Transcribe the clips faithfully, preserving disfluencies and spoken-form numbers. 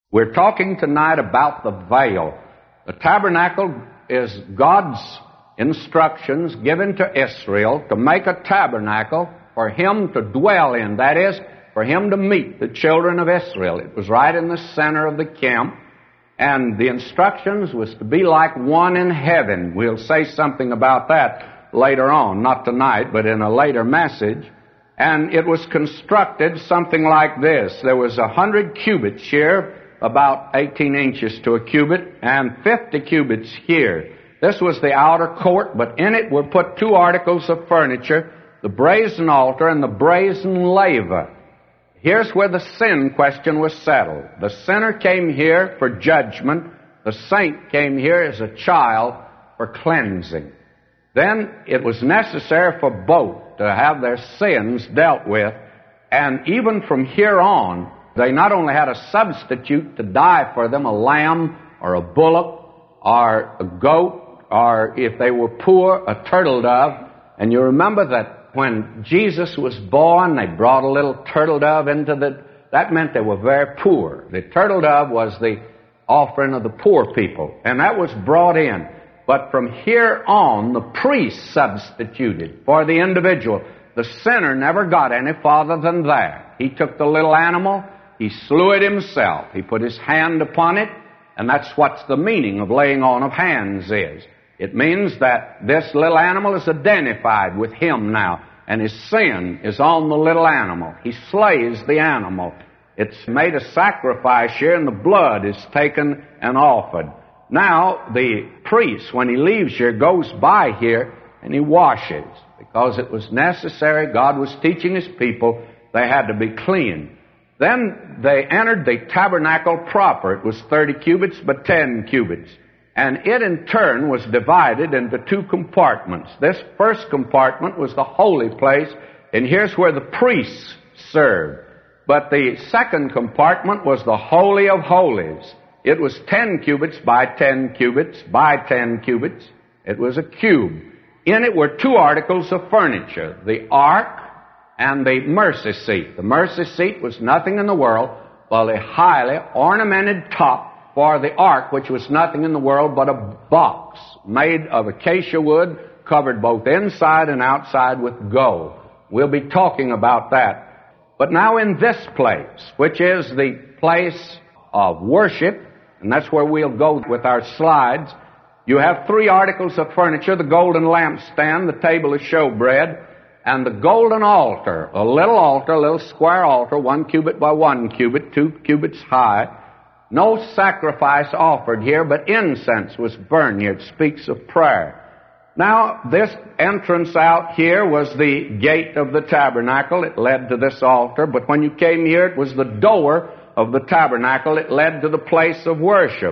We're talking tonight about the veil. The tabernacle is God's instructions given to Israel to make a tabernacle for Him to dwell in. That is, for Him to meet the children of Israel. It was right in the center of the camp, and the instructions was to be like one in heaven. We'll say something about that later on, not tonight, but in a later message. And it was constructed something like this. There was a hundred cubits here, about eighteen inches to a cubit, and fifty cubits here. This was the outer court, but in it were put two articles of furniture, the brazen altar and the brazen laver. Here's where the sin question was settled. The sinner came here for judgment. The saint came here as a child for cleansing. Then it was necessary for both to have their sins dealt with, and even from here on, they not only had a substitute to die for them, a lamb or a bullock or a goat, or if they were poor, a turtle dove. And you remember that when Jesus was born, they brought a little turtle dove into the... That meant they were very poor. The turtle dove was the offering of the poor people, and that was brought in. But from here on, the priest substituted for the individual. The sinner never got any farther than that. He took the little animal, he slew it himself. He put his hand upon it, and that's what's the meaning of laying on of hands is. It means that this little animal is identified with him now, and his sin is on the little animal. He slays the animal. It's made a sacrifice here, and the blood is taken and offered. Now, the priest, when he leaves here, goes by here, and he washes, because it was necessary. God was teaching His people they had to be clean. Then they entered the tabernacle proper. It was thirty cubits, but ten cubits. And it in turn was divided into two compartments. This first compartment was the holy place, and here's where the priests served. But the second compartment was the Holy of Holies. It was ten cubits by ten cubits by ten cubits. It was a cube. In it were two articles of furniture, the ark and the mercy seat. The mercy seat was nothing in the world but a highly ornamented top for the ark, which was nothing in the world but a box made of acacia wood, covered both inside and outside with gold. We'll be talking about that. But now in this place, which is the place of worship, and that's where we'll go with our slides, you have three articles of furniture: the golden lampstand, the table of showbread, and the golden altar, a little altar, a little square altar, one cubit by one cubit, two cubits high. No sacrifice offered here, but incense was burned here. It speaks of prayer. Now, this entrance out here was the gate of the tabernacle. It led to this altar, but when you came here, it was the door of the tabernacle. It led to the place of worship.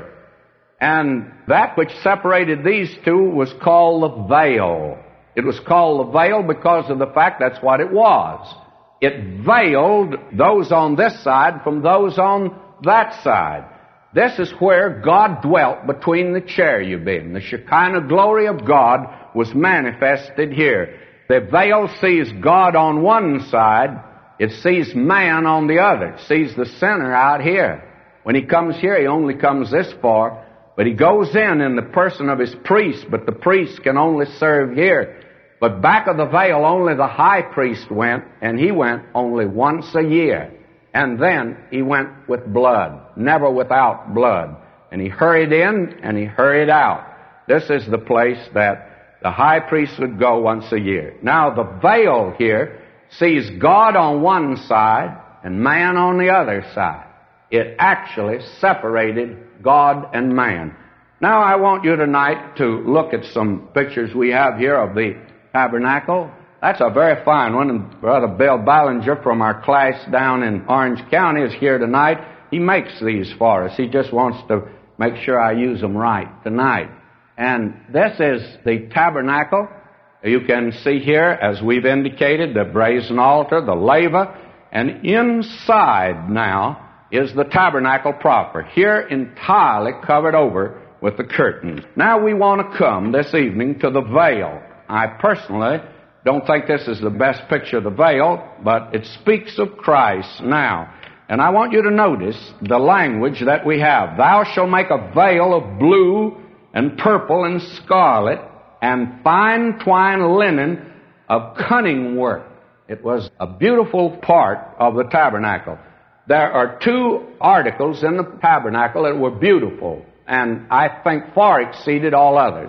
And that which separated these two was called the veil. It was called the veil because of the fact that's what it was. It veiled those on this side from those on that side. This is where God dwelt between the cherubim. The Shekinah glory of God was manifested here. The veil sees God on one side. It sees man on the other. It sees the sinner out here. When he comes here, he only comes this far. But he goes in in the person of his priest, but the priest can only serve here. But back of the veil, only the high priest went, and he went only once a year. And then he went with blood, never without blood. And he hurried in and he hurried out. This is the place that the high priest would go once a year. Now the veil here sees God on one side and man on the other side. It actually separated God and man. Now I want you tonight to look at some pictures we have here of the tabernacle. That's a very fine one, and Brother Bill Ballinger from our class down in Orange County is here tonight. He makes these for us. He just wants to make sure I use them right tonight. And this is the tabernacle. You can see here, as we've indicated, the brazen altar, the laver, and inside now is the tabernacle proper, here entirely covered over with the curtain. Now we want to come this evening to the veil. I personally don't think this is the best picture of the veil, but it speaks of Christ. Now, And I want you to notice the language that we have. Thou shalt make a veil of blue and purple and scarlet and fine twined linen of cunning work. It was a beautiful part of the tabernacle. There are two articles in the tabernacle that were beautiful, and I think far exceeded all others.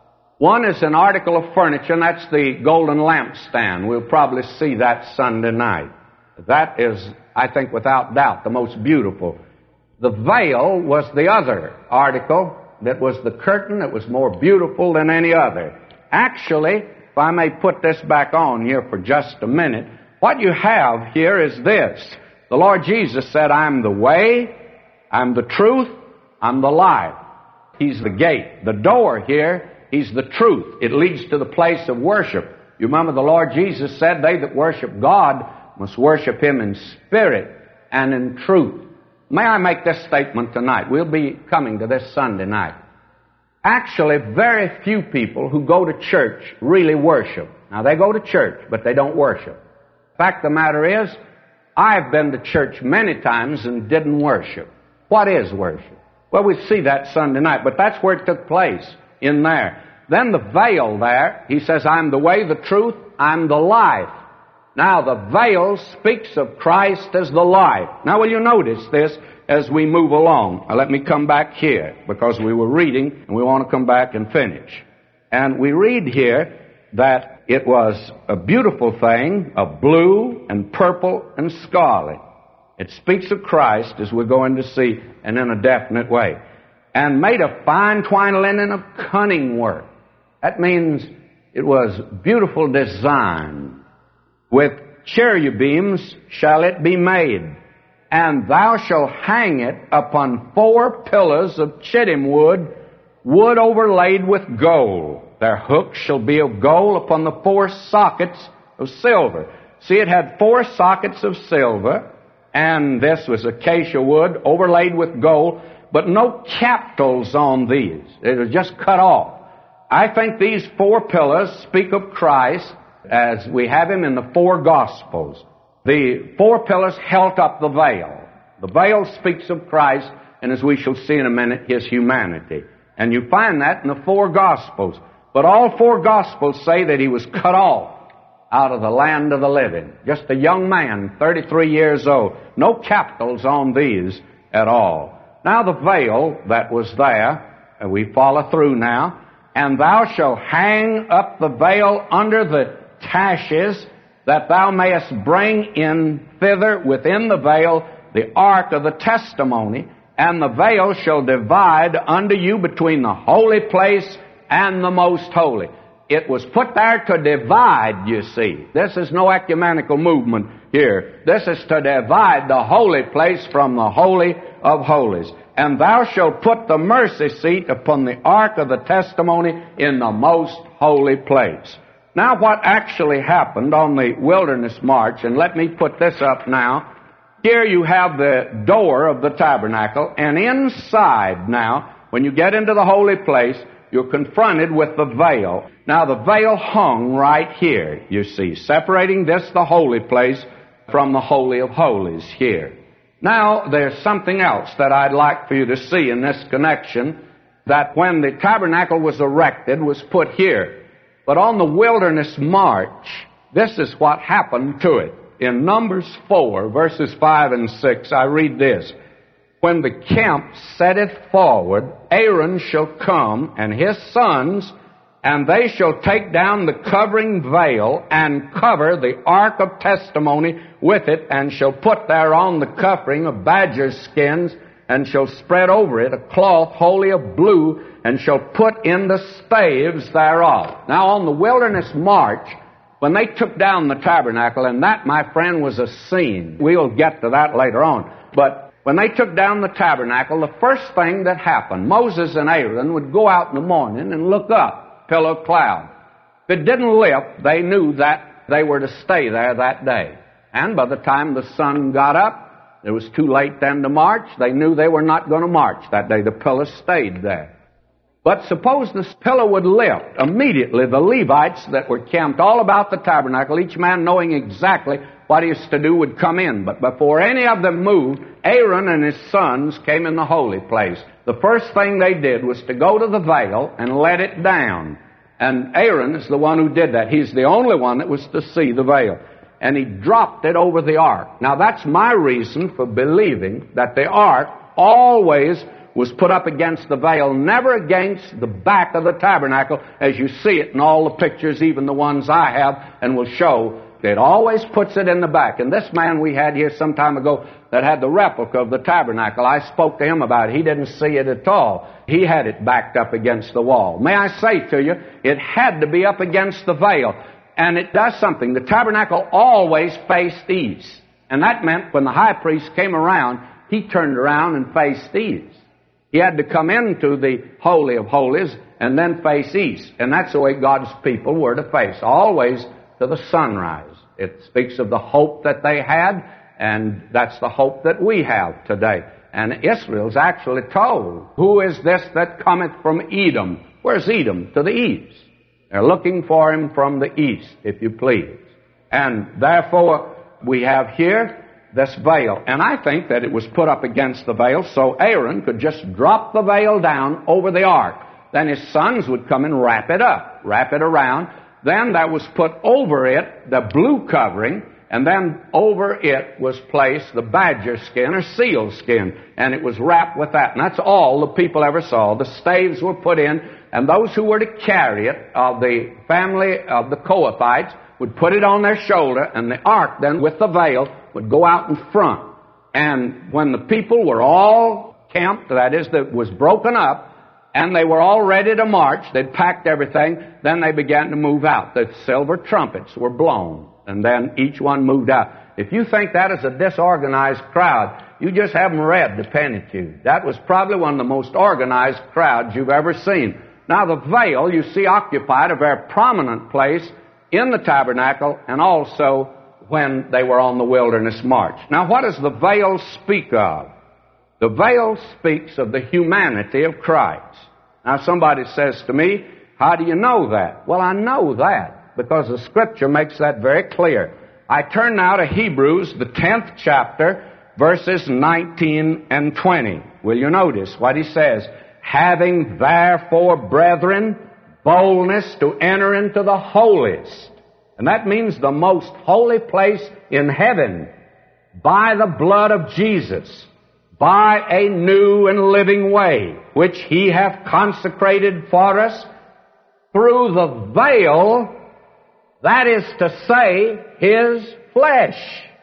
One is an article of furniture, and that's the golden lampstand. We'll probably see that Sunday night. That is, I think, without doubt, the most beautiful. The veil was the other article that was the curtain that was more beautiful than any other. Actually, if I may put this back on here for just a minute, what you have here is this. The Lord Jesus said, I'm the way, I'm the truth, I'm the life. He's the gate. The door here, He's the truth. It leads to the place of worship. You remember the Lord Jesus said, they that worship God must worship Him in spirit and in truth. May I make this statement tonight? We'll be coming to this Sunday night. Actually, very few people who go to church really worship. Now, they go to church, but they don't worship. The fact of the matter is, I've been to church many times and didn't worship. What is worship? Well, we see that Sunday night, but that's where it took place, in there. Then the veil there, He says, I'm the way, the truth, I'm the life. Now, the veil speaks of Christ as the life. Now, will you notice this as we move along? Now, let me come back here, because we were reading, and we want to come back and finish. And we read here that it was a beautiful thing of blue and purple and scarlet. It speaks of Christ, as we're going to see, and in a definite way. And made of fine twined linen of cunning work. That means it was beautiful design. With cherubims shall it be made, and thou shalt hang it upon four pillars of chittim wood, wood overlaid with gold. Their hooks shall be of gold upon the four sockets of silver. See, it had four sockets of silver, and this was acacia wood overlaid with gold, but no capitals on these. It was just cut off. I think these four pillars speak of Christ as we have Him in the four Gospels. The four pillars held up the veil. The veil speaks of Christ, and as we shall see in a minute, His humanity. And you find that in the four Gospels. But all four Gospels say that He was cut off out of the land of the living. Just a young man, thirty-three years old. No capitals on these at all. Now the veil that was there, and we follow through now, and thou shalt hang up the veil under the taches, that thou mayest bring in thither within the veil the ark of the testimony, and the veil shall divide unto you between the holy place and the most holy. It was put there to divide, you see. This is no ecumenical movement here. This is to divide the holy place from the holy of holies. And thou shalt put the mercy seat upon the ark of the testimony in the most holy place. Now, what actually happened on the wilderness march, and let me put this up now. Here you have the door of the tabernacle, and inside now, when you get into the holy place, you're confronted with the veil. Now, the veil hung right here, you see, separating this, the holy place, from the Holy of Holies here. Now, there's something else that I'd like for you to see in this connection, that when the tabernacle was erected, was put here. But on the wilderness march, this is what happened to it. In Numbers four, verses five and six, I read this. When the camp setteth forward, Aaron shall come, and his sons, and they shall take down the covering veil, and cover the ark of testimony with it, and shall put thereon the covering of badger skins, and shall spread over it a cloth wholly of blue, and shall put in the staves thereof. Now, on the wilderness march, when they took down the tabernacle, and that, my friend, was a scene. We'll get to that later on. But when they took down the tabernacle, the first thing that happened, Moses and Aaron would go out in the morning and look up, pillar of cloud. If it didn't lift, they knew that they were to stay there that day. And by the time the sun got up, it was too late then to march. They knew they were not going to march that day. The pillar stayed there. But suppose this pillar would lift. Immediately the Levites that were camped all about the tabernacle, each man knowing exactly what he is to do, would come in. But before any of them moved, Aaron and his sons came in the holy place. The first thing they did was to go to the veil and let it down. And Aaron is the one who did that. He's the only one that was to see the veil. And he dropped it over the ark. Now that's my reason for believing that the ark always was put up against the veil, never against the back of the tabernacle, as you see it in all the pictures, even the ones I have and will show. It always puts it in the back. And this man we had here some time ago that had the replica of the tabernacle, I spoke to him about it. He didn't see it at all. He had it backed up against the wall. May I say to you, it had to be up against the veil. And it does something. The tabernacle always faced east. And that meant when the high priest came around, he turned around and faced east. He had to come into the Holy of Holies and then face east. And that's the way God's people were to face, always to the sunrise. It speaks of the hope that they had, and that's the hope that we have today. And Israel's actually told, who is this that cometh from Edom? Where's Edom? To the east. They're looking for him from the east, if you please. And therefore, we have here this veil. And I think that it was put up against the veil so Aaron could just drop the veil down over the ark. Then his sons would come and wrap it up, wrap it around. Then that was put over it, the blue covering, and then over it was placed the badger skin or seal skin, and it was wrapped with that. And that's all the people ever saw. The staves were put in, and those who were to carry it, of the family of the Kohathites, would put it on their shoulder, and the ark then, with the veil, would go out in front. And when the people were all camped, that is, that was broken up, and they were all ready to march, they'd packed everything, then they began to move out. The silver trumpets were blown, and then each one moved out. If you think that is a disorganized crowd, you just haven't read the Pentateuch. That was probably one of the most organized crowds you've ever seen. Now the veil, you see, occupied a very prominent place in the tabernacle and also when they were on the wilderness march. Now what does the veil speak of? The veil speaks of the humanity of Christ. Now somebody says to me, how do you know that? Well, I know that because the Scripture makes that very clear. I turn now to Hebrews, the tenth chapter, verses nineteen and twenty. Will you notice what he says? Having therefore, brethren, boldness to enter into the holiest. And that means the most holy place in heaven, by the blood of Jesus, by a new and living way, which he hath consecrated for us through the veil, that is to say, his flesh.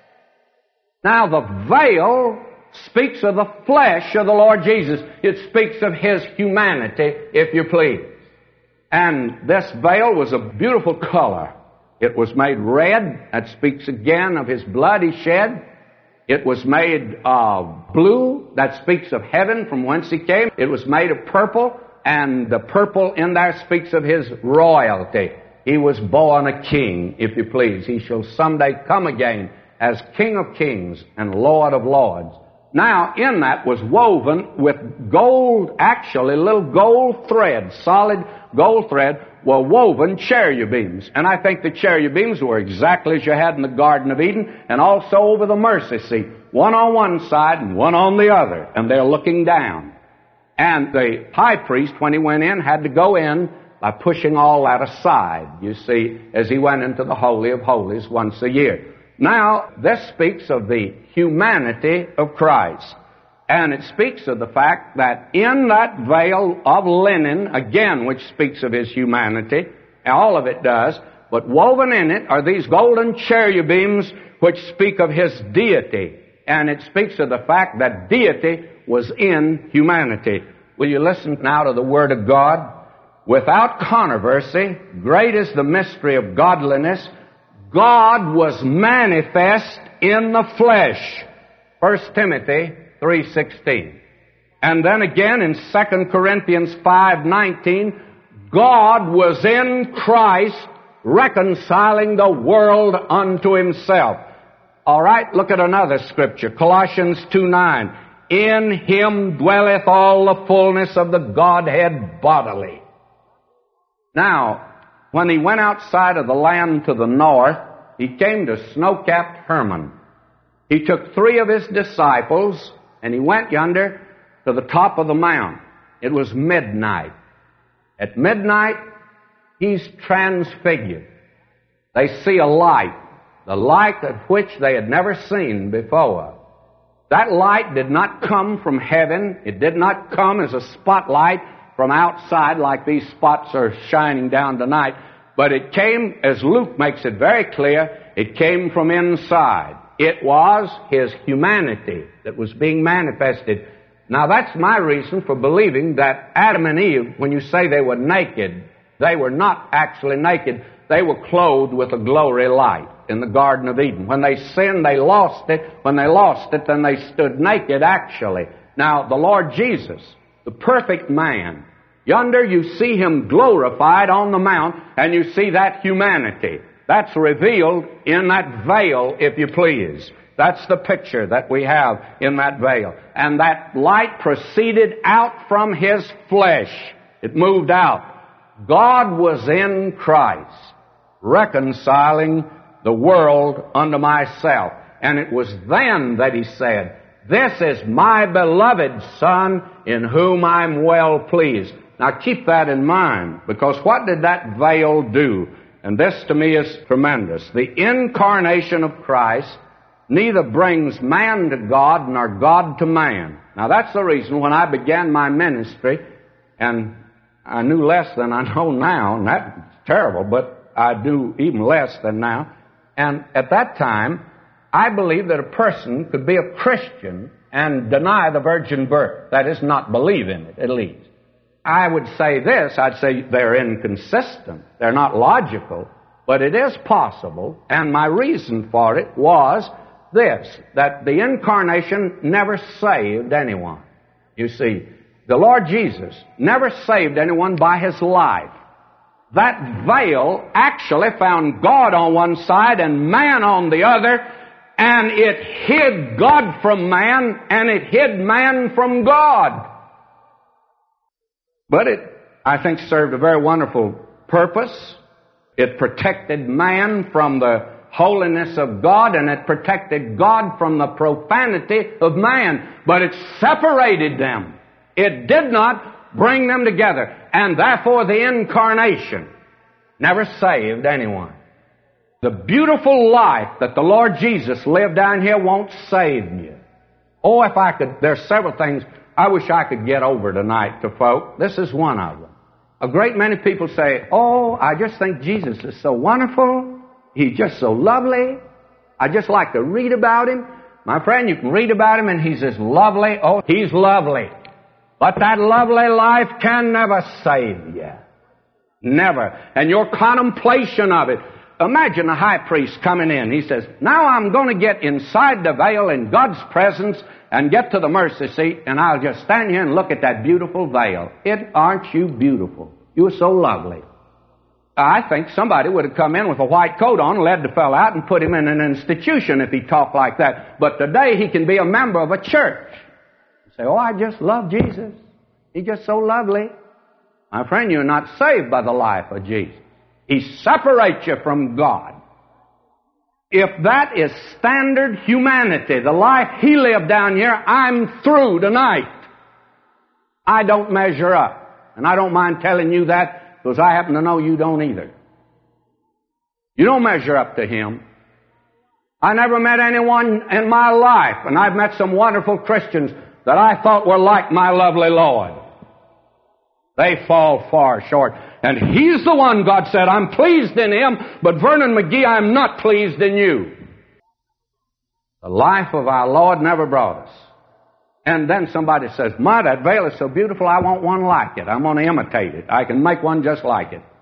Now the veil speaks of the flesh of the Lord Jesus. It speaks of his humanity, if you please. And this veil was a beautiful color. It was made red. That speaks again of his blood he shed. It was made of blue. That speaks of heaven from whence he came. It was made of purple. And the purple in there speaks of his royalty. He was born a king, if you please. He shall someday come again as King of kings and Lord of lords. Now, in that was woven with gold, actually little gold thread, solid gold thread, were woven cherubims. And I think the cherubims were exactly as you had in the Garden of Eden and also over the mercy seat. One on one side and one on the other. And they're looking down. And the high priest, when he went in, had to go in by pushing all that aside, you see, as he went into the Holy of Holies once a year. Now, this speaks of the humanity of Christ. And it speaks of the fact that in that veil of linen, again, which speaks of his humanity, all of it does, but woven in it are these golden cherubims which speak of his deity. And it speaks of the fact that deity was in humanity. Will you listen now to the Word of God? Without controversy, great is the mystery of godliness. God was manifest in the flesh. First Timothy three sixteen. And then again in Second Corinthians five nineteen, God was in Christ reconciling the world unto himself. All right, look at another scripture, Colossians two nine. In him dwelleth all the fullness of the Godhead bodily. Now, when he went outside of the land to the north, he came to snow-capped Hermon. He took three of his disciples, and he went yonder to the top of the mount. It was midnight. At midnight, he's transfigured. They see a light, the light of which they had never seen before. That light did not come from heaven. It did not come as a spotlight from outside like these spots are shining down tonight. But it came, as Luke makes it very clear, it came from inside. It was his humanity that was being manifested. Now that's my reason for believing that Adam and Eve, when you say they were naked, they were not actually naked. They were clothed with a glory light in the Garden of Eden. When they sinned, they lost it. When they lost it, then they stood naked, actually. Now, the Lord Jesus, the perfect man, yonder you see him glorified on the mount, and you see that humanity. That's revealed in that veil, if you please. That's the picture that we have in that veil. And that light proceeded out from his flesh. It moved out. God was in Christ, reconciling the world unto myself. And it was then that he said, "This is my beloved Son, in whom I'm well pleased." Now keep that in mind, because what did that veil do? And this to me is tremendous. The incarnation of Christ neither brings man to God nor God to man. Now that's the reason when I began my ministry, and I knew less than I know now, and that's terrible, but I do even less than now. And at that time, I believed that a person could be a Christian and deny the virgin birth. That is, not believe in it, at least. I would say this, I'd say they're inconsistent. They're not logical, but it is possible, and my reason for it was this, that the incarnation never saved anyone. You see, the Lord Jesus never saved anyone by his life. That veil actually found God on one side and man on the other, and it hid God from man, and it hid man from God. But it, I think, served a very wonderful purpose. It protected man from the holiness of God, and it protected God from the profanity of man. But it separated them. It did not bring them together. And therefore the incarnation never saved anyone. The beautiful life that the Lord Jesus lived down here won't save you. Oh, if I could, there's several things I wish I could get over tonight to folk. This is one of them. A great many people say, "Oh, I just think Jesus is so wonderful. He's just so lovely. I just like to read about him." My friend, you can read about him and he's as lovely. Oh, he's lovely. But that lovely life can never save you. Never. And your contemplation of it. Imagine a high priest coming in. He says, "Now I'm going to get inside the veil in God's presence and get to the mercy seat, and I'll just stand here and look at that beautiful veil. It, aren't you beautiful? You're so lovely." I think somebody would have come in with a white coat on, led the fellow out, and put him in an institution if he talked like that. But today he can be a member of a church. You say, "Oh, I just love Jesus. He's just so lovely." My friend, you're not saved by the life of Jesus. He separates you from God. If that is standard humanity, the life he lived down here, I'm through tonight. I don't measure up. And I don't mind telling you that, because I happen to know you don't either. You don't measure up to him. I never met anyone in my life, and I've met some wonderful Christians that I thought were like my lovely Lord. They fall far short. And he's the one, God said, "I'm pleased in him, but Vernon McGee, I'm not pleased in you." The life of our Lord never brought us. And then somebody says, "My, that veil is so beautiful, I want one like it. I'm going to imitate it. I can make one just like it."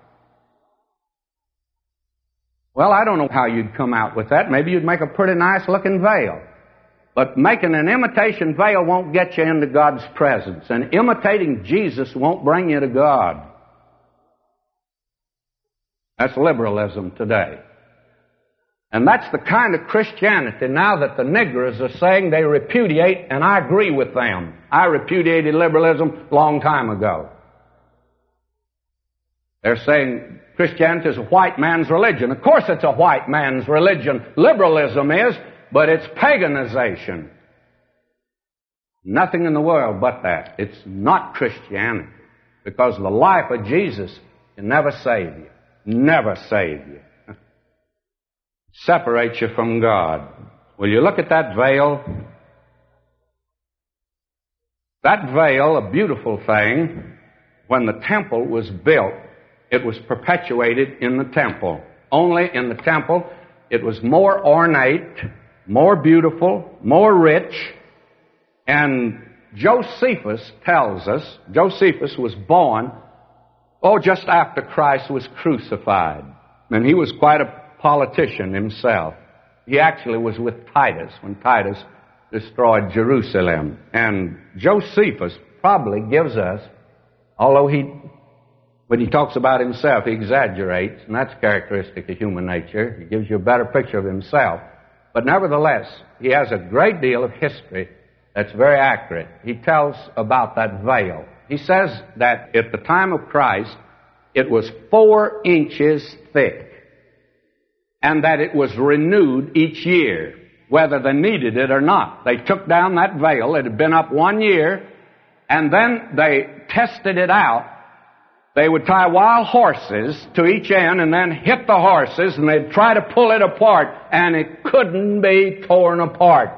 Well, I don't know how you'd come out with that. Maybe you'd make a pretty nice looking veil. But making an imitation veil won't get you into God's presence. And imitating Jesus won't bring you to God. That's liberalism today. And that's the kind of Christianity now that the niggers are saying they repudiate, and I agree with them. I repudiated liberalism a long time ago. They're saying Christianity is a white man's religion. Of course it's a white man's religion. Liberalism is, but it's paganization. Nothing in the world but that. It's not Christianity. Because the life of Jesus can never save you. Never save you. Separates you from God. Will you look at that veil? That veil, a beautiful thing, when the temple was built, it was perpetuated in the temple. Only in the temple, it was more ornate, more beautiful, more rich. And Josephus tells us, Josephus was born, oh, just after Christ was crucified. And he was quite a politician himself. He actually was with Titus when Titus destroyed Jerusalem. And Josephus probably gives us, although he, when he talks about himself, he exaggerates, and that's characteristic of human nature. He gives you a better picture of himself. But nevertheless, he has a great deal of history that's very accurate. He tells about that veil. He says that at the time of Christ, it was four inches thick, and that it was renewed each year, whether they needed it or not. They took down that veil. It had been up one year, and then they tested it out. They would tie wild horses to each end and then hit the horses, and they'd try to pull it apart, and it couldn't be torn apart.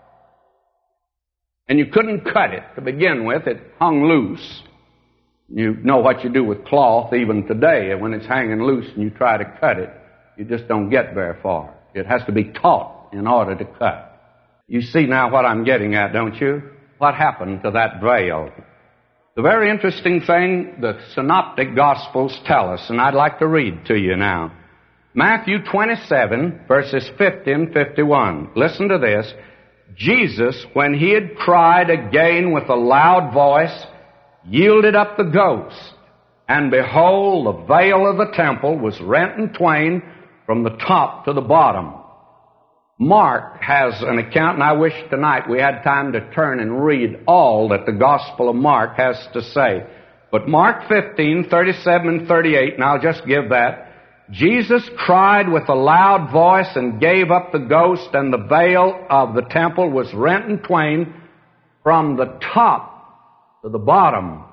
And you couldn't cut it to begin with. It hung loose. You know what you do with cloth even today. When it's hanging loose and you try to cut it, you just don't get very far. It has to be taut in order to cut. You see now what I'm getting at, don't you? What happened to that veil? The very interesting thing the Synoptic Gospels tell us, and I'd like to read to you now. Matthew twenty-seven, verses fifty and fifty-one. Listen to this. Jesus, when he had cried again with a loud voice, yielded up the ghost. And behold, the veil of the temple was rent in twain from the top to the bottom. Mark has an account, and I wish tonight we had time to turn and read all that the Gospel of Mark has to say. But Mark fifteen, thirty-seven and thirty-eight, and I'll just give that. Jesus cried with a loud voice and gave up the ghost, and the veil of the temple was rent in twain from the top to the bottom.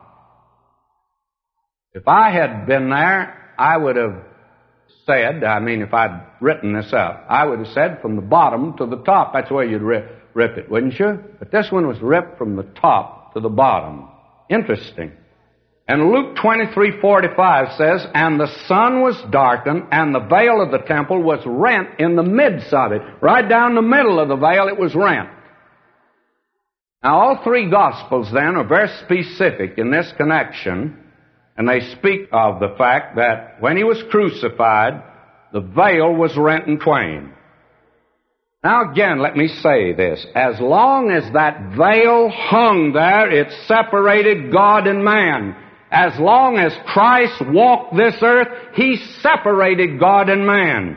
If I had been there, I would have said, I mean, if I'd written this up, I would have said from the bottom to the top. That's where you'd rip, rip it, wouldn't you? But this one was ripped from the top to the bottom. Interesting. And Luke twenty-three forty-five says, and the sun was darkened, and the veil of the temple was rent in the midst of it. Right down the middle of the veil, it was rent. Now, all three Gospels, then, are very specific in this connection, and they speak of the fact that when he was crucified, the veil was rent in twain. Now, again, let me say this. As long as that veil hung there, it separated God and man. As long as Christ walked this earth, he separated God and man.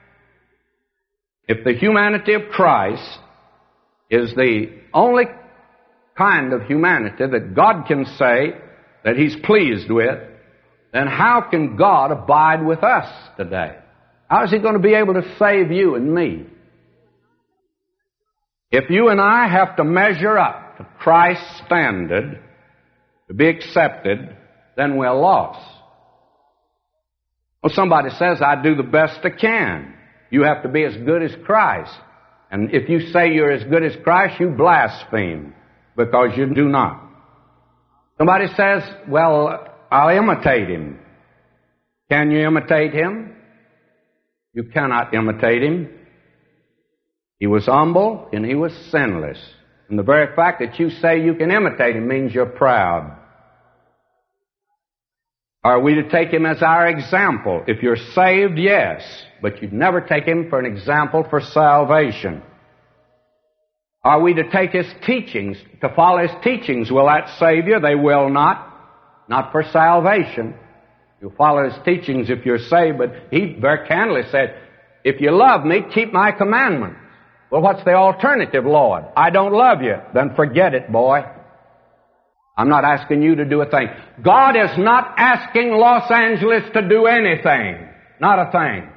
If the humanity of Christ is the only kind of humanity that God can say that he's pleased with, then how can God abide with us today? How is he going to be able to save you and me? If you and I have to measure up to Christ's standard to be accepted, then we're lost. Well, somebody says, I do the best I can. You have to be as good as Christ. And if you say you're as good as Christ, you blaspheme, because you do not. Somebody says, well, I'll imitate him. Can you imitate him? You cannot imitate him. He was humble and he was sinless. And the very fact that you say you can imitate him means you're proud. Are we to take him as our example? If you're saved, yes, but you'd never take him for an example for salvation. Are we to take his teachings, to follow his teachings? Will that save you? They will not. Not for salvation. You'll follow his teachings if you're saved, but he very candidly said, If you love me, keep my commandments. Well, what's the alternative, Lord? I don't love you. Then forget it, boy. I'm not asking you to do a thing. God is not asking Los Angeles to do anything. Not a thing.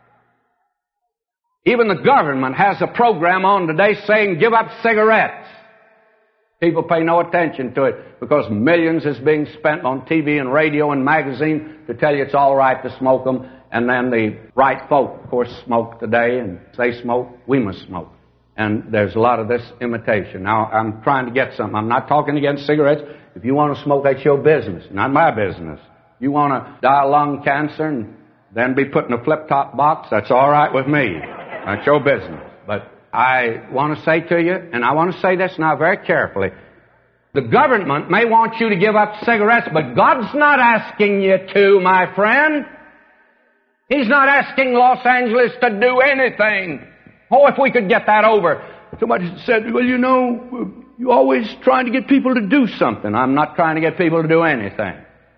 Even the government has a program on today saying, give up cigarettes. People pay no attention to it because millions is being spent on T V and radio and magazine to tell you it's all right to smoke them. And then the right folk, of course, smoke today, and they smoke, we must smoke. And there's a lot of this imitation. Now, I'm trying to get something. I'm not talking against cigarettes. If you want to smoke, that's your business, not my business. You want to die of lung cancer and then be put in a flip-top box, that's all right with me. That's your business. But I want to say to you, and I want to say this now very carefully, the government may want you to give up cigarettes, but God's not asking you to, my friend. He's not asking Los Angeles to do anything. Oh, if we could get that over. Somebody said, well, you know, you're always trying to get people to do something. I'm not trying to get people to do anything.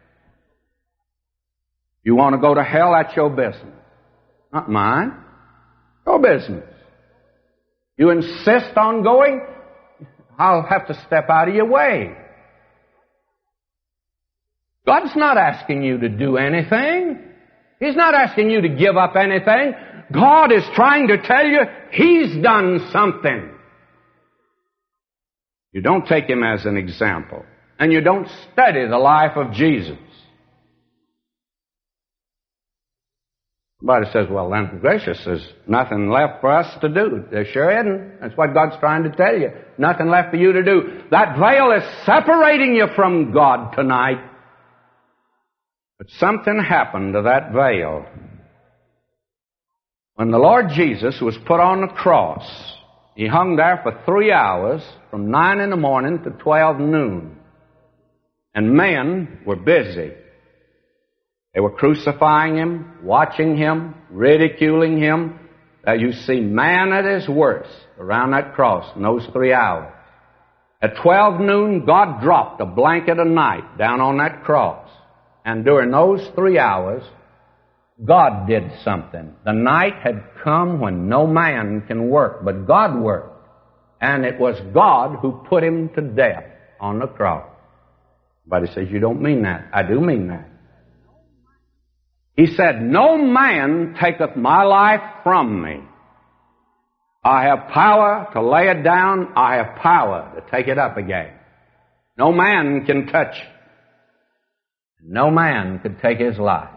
You want to go to hell, that's your business. Not mine. Your business. You insist on going, I'll have to step out of your way. God's not asking you to do anything. He's not asking you to give up anything. God is trying to tell you He's done something. You don't take Him as an example, and you don't study the life of Jesus. Somebody says, well, then, gracious, there's nothing left for us to do. There sure isn't. That's what God's trying to tell you. Nothing left for you to do. That veil is separating you from God tonight. But something happened to that veil. When the Lord Jesus was put on the cross, He hung there for three hours, from nine in the morning to twelve noon. And men were busy. They were crucifying Him, watching Him, ridiculing Him. That you see man at his worst around that cross in those three hours. At twelve noon, God dropped a blanket of night down on that cross. And during those three hours, God did something. The night had come when no man can work, but God worked. And it was God who put Him to death on the cross. Somebody says, you don't mean that. I do mean that. He said, no man taketh my life from me. I have power to lay it down. I have power to take it up again. No man can touch it. No man could take His life.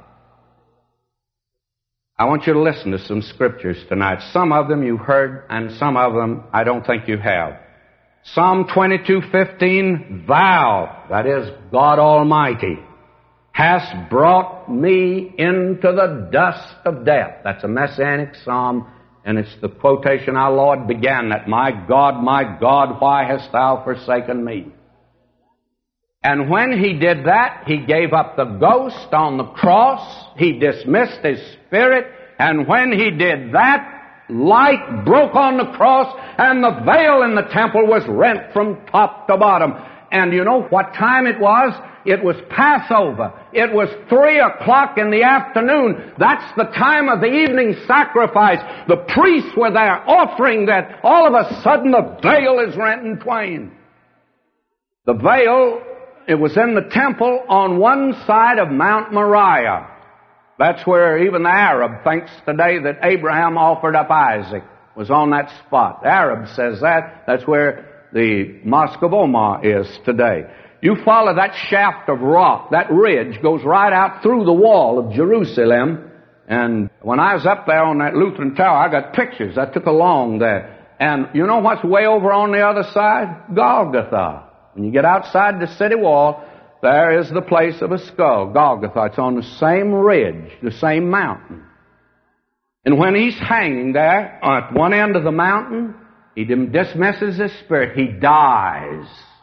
I want you to listen to some scriptures tonight. Some of them you've heard, and some of them I don't think you have. Psalm twenty-two fifteen, Thou, that is God Almighty, hast brought me into the dust of death. That's a messianic psalm, and it's the quotation our Lord began that, My God, my God, why hast thou forsaken me? And when He did that, He gave up the ghost on the cross. He dismissed His spirit. And when He did that, light broke on the cross, and the veil in the temple was rent from top to bottom. And you know what time it was? It was Passover. It was three o'clock in the afternoon. That's the time of the evening sacrifice. The priests were there offering that. All of a sudden the veil is rent in twain. The veil, it was in the temple on one side of Mount Moriah. That's where even the Arab thinks today that Abraham offered up Isaac, was on that spot. The Arab says that. That's where the Mosque of Omar is today. You follow that shaft of rock, that ridge goes right out through the wall of Jerusalem. And when I was up there on that Lutheran tower, I got pictures I took along there. And you know what's way over on the other side? Golgotha. When you get outside the city wall, there is the place of a skull, Golgotha. It's on the same ridge, the same mountain. And when He's hanging there at one end of the mountain, He dismisses His spirit. He dies.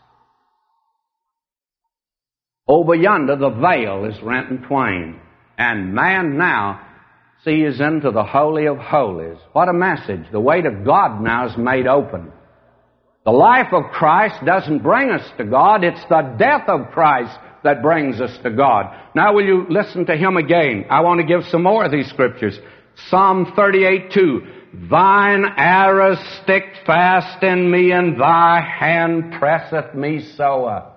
Over yonder, the veil is rent in twain. And man now sees into the Holy of Holies. What a message. The way to God now is made open. The life of Christ doesn't bring us to God. It's the death of Christ that brings us to God. Now will you listen to Him again? I want to give some more of these scriptures. Psalm thirty-eight two, thine arrows stick fast in me, and thy hand presseth me sore.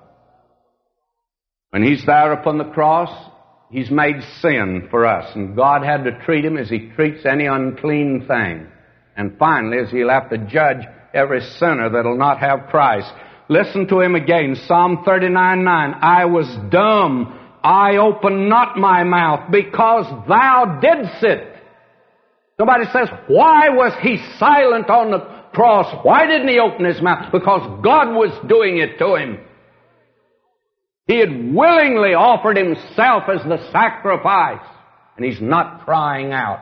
When he's there upon the cross, he's made sin for us, and God had to treat him as he treats any unclean thing. And finally, as he'll have to judge every sinner that'll not have Christ. Listen to him again, Psalm thirty-nine nine, I was dumb, I opened not my mouth, because thou didst it. Somebody says, why was he silent on the cross? Why didn't he open his mouth? Because God was doing it to him. He had willingly offered himself as the sacrifice, and he's not crying out.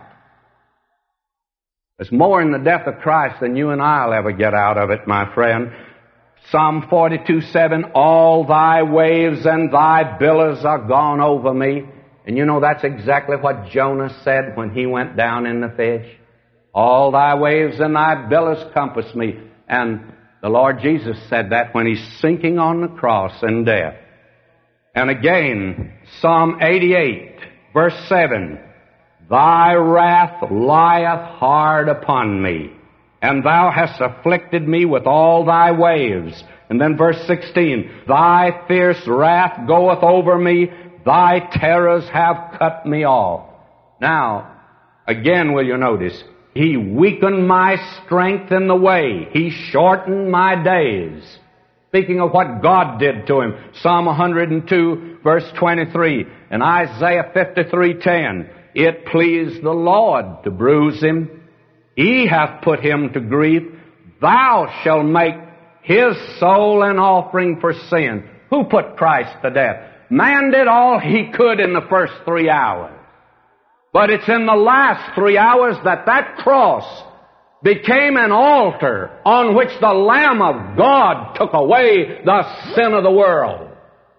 There's more in the death of Christ than you and I'll ever get out of it, my friend. Psalm forty-two seven, all thy waves and thy billows are gone over me. And you know that's exactly what Jonah said when he went down in the fish. All thy waves and thy billows compass me. And the Lord Jesus said that when he's sinking on the cross in death. And again, Psalm eighty-eight, verse seven, thy wrath lieth hard upon me, and thou hast afflicted me with all thy waves. And then verse sixteen, thy fierce wrath goeth over me, thy terrors have cut me off. Now, again will you notice, he weakened my strength in the way. He shortened my days. Speaking of what God did to him, Psalm one hundred two, verse twenty-three, and Isaiah fifty-three ten, it pleased the Lord to bruise him. He hath put him to grief. Thou shalt make his soul an offering for sin. Who put Christ to death? Man did all he could in the first three hours. But it's in the last three hours that that cross became an altar on which the Lamb of God took away the sin of the world.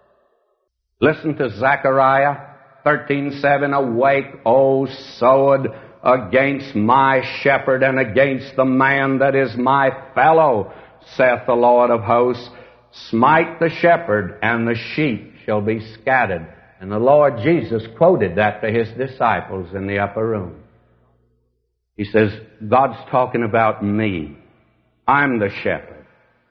Listen to Zechariah thirteen seven, awake, O sword, against my shepherd and against the man that is my fellow, saith the Lord of hosts. Smite the shepherd, and the sheep shall be scattered. And the Lord Jesus quoted that to his disciples in the upper room. He says, God's talking about me. I'm the shepherd.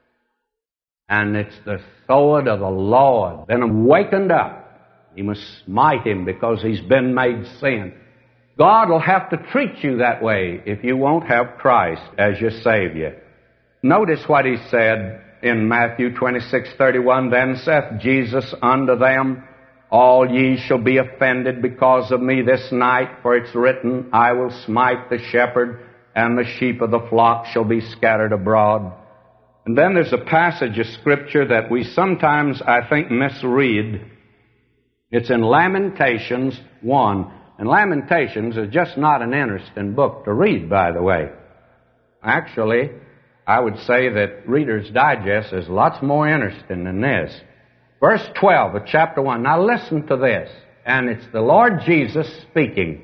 And it's the sword of the Lord. Then awakened up. He must smite him because he's been made sin. God will have to treat you that way if you won't have Christ as your Savior. Notice what he said in Matthew twenty-six thirty-one, then saith Jesus unto them, all ye shall be offended because of me this night, for it's written, I will smite the shepherd, and the sheep of the flock shall be scattered abroad. And then there's a passage of Scripture that we sometimes, I think, misread. It's in Lamentations one. And Lamentations is just not an interesting book to read, by the way. Actually, I would say that Reader's Digest is lots more interesting than this. Verse twelve of chapter one. Now listen to this. And it's the Lord Jesus speaking.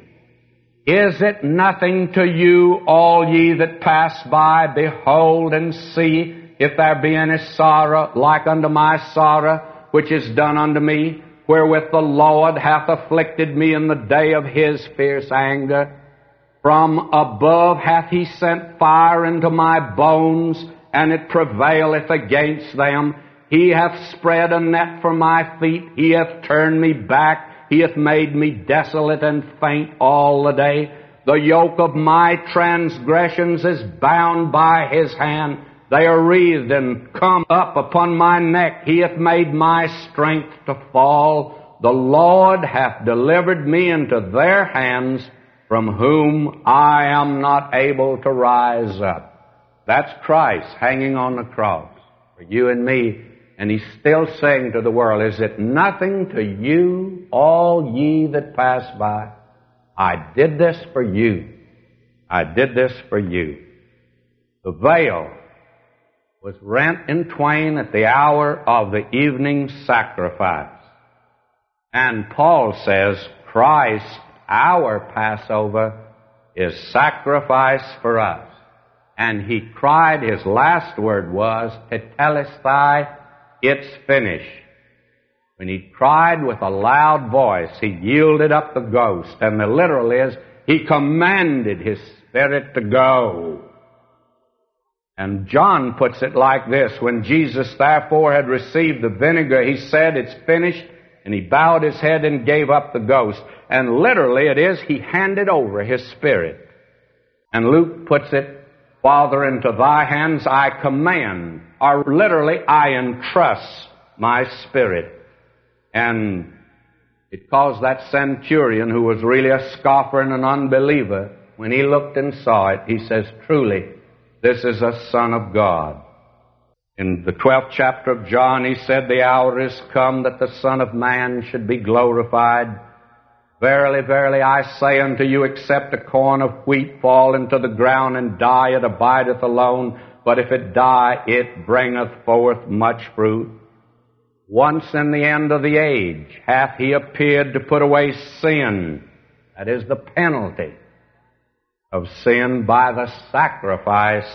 Is it nothing to you, all ye that pass by? Behold and see if there be any sorrow like unto my sorrow, which is done unto me, wherewith the Lord hath afflicted me in the day of his fierce anger. From above hath he sent fire into my bones, and it prevaileth against them. He hath spread a net for my feet. He hath turned me back. He hath made me desolate and faint all the day. The yoke of my transgressions is bound by his hand. They are wreathed and come up upon my neck. He hath made my strength to fall. The Lord hath delivered me into their hands, from whom I am not able to rise up. That's Christ hanging on the cross for you and me. And he's still saying to the world, is it nothing to you, all ye that pass by? I did this for you. I did this for you. The veil was rent in twain at the hour of the evening sacrifice. And Paul says, Christ, our Passover, is sacrifice for us. And he cried, his last word was, Tetelestai, it's finished. When he cried with a loud voice, he yielded up the ghost. And the literal is, He commanded His Spirit to go. And John puts it like this: when Jesus therefore had received the vinegar, He said, "It's finished," and He bowed His head and gave up the ghost. And literally it is, He handed over His Spirit. And Luke puts it, "Father, into Thy hands I command," or literally, I entrust my spirit. And it caused that centurion, who was really a scoffer and an unbeliever, when he looked and saw it, he says, "Truly, this is a Son of God." In the twelfth chapter of John, he said, "The hour is come that the Son of Man should be glorified. Verily, verily, I say unto you, except a corn of wheat fall into the ground and die, it abideth alone. But if it die, it bringeth forth much fruit. Once in the end of the age hath He appeared to put away sin," that is the penalty of sin, "by the sacrifice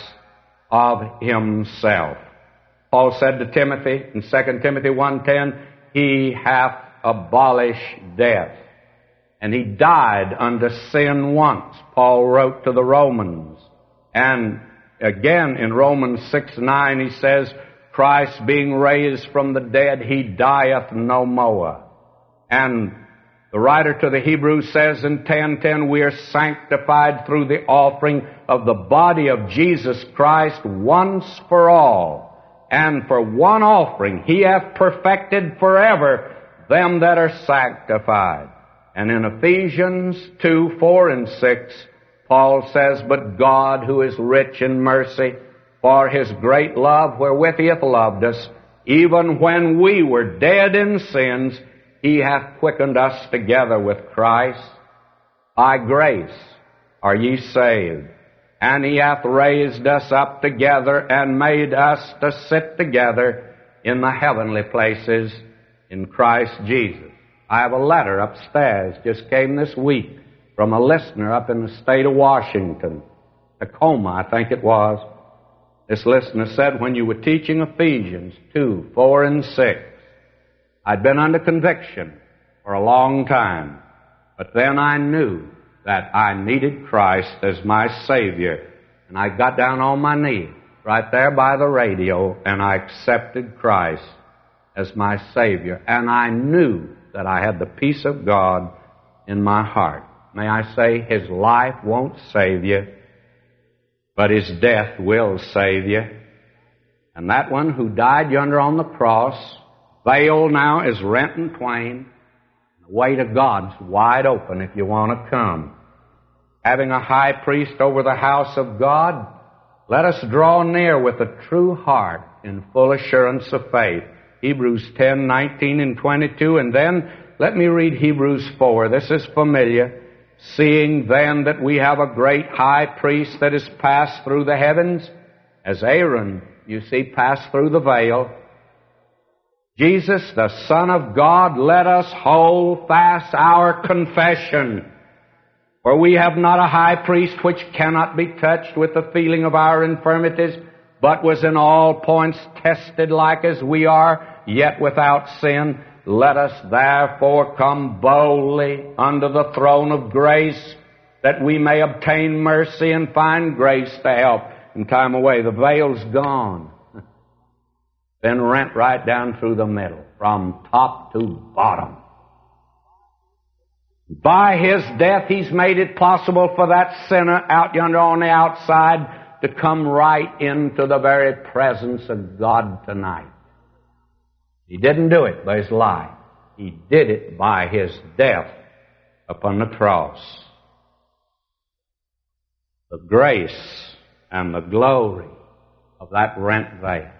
of Himself." Paul said to Timothy in Second Timothy one ten, "He hath abolished death." And He died unto sin once, Paul wrote to the Romans. And again in Romans six nine he says, "Christ being raised from the dead, He dieth no more." And the writer to the Hebrews says in ten ten, "We are sanctified through the offering of the body of Jesus Christ once for all. And for one offering He hath perfected forever them that are sanctified." And in Ephesians two four and six, Paul says, "But God, who is rich in mercy, for His great love wherewith He hath loved us, even when we were dead in sins, He hath quickened us together with Christ. By grace are ye saved. And He hath raised us up together and made us to sit together in the heavenly places in Christ Jesus." I have a letter upstairs, just came this week, from a listener up in the state of Washington, Tacoma, I think it was. This listener said, "When you were teaching Ephesians two, four, and six, I'd been under conviction for a long time, but then I knew that I needed Christ as my Savior, and I got down on my knee right there by the radio, and I accepted Christ as my Savior, and I knew that I had the peace of God in my heart." May I say, His life won't save you, but His death will save you. And that one who died yonder on the cross, veil now is rent in twain. The way to God's wide open if you want to come. Having a high priest over the house of God, let us draw near with a true heart in full assurance of faith. Hebrews ten nineteen and twenty-two, and then let me read Hebrews four. This is familiar. "Seeing then that we have a great high priest that is passed through the heavens," as Aaron, you see, passed through the veil, "Jesus, the Son of God, let us hold fast our confession. For we have not a high priest which cannot be touched with the feeling of our infirmities, but was in all points tested like as we are, yet without sin. Let us therefore come boldly unto the throne of grace, that we may obtain mercy and find grace to help in time of need." The veil's gone. Been rent right down through the middle, from top to bottom. By His death, He's made it possible for that sinner out yonder on the outside to come right into the very presence of God tonight. He didn't do it by His life. He did it by His death upon the cross. The grace and the glory of that rent veil.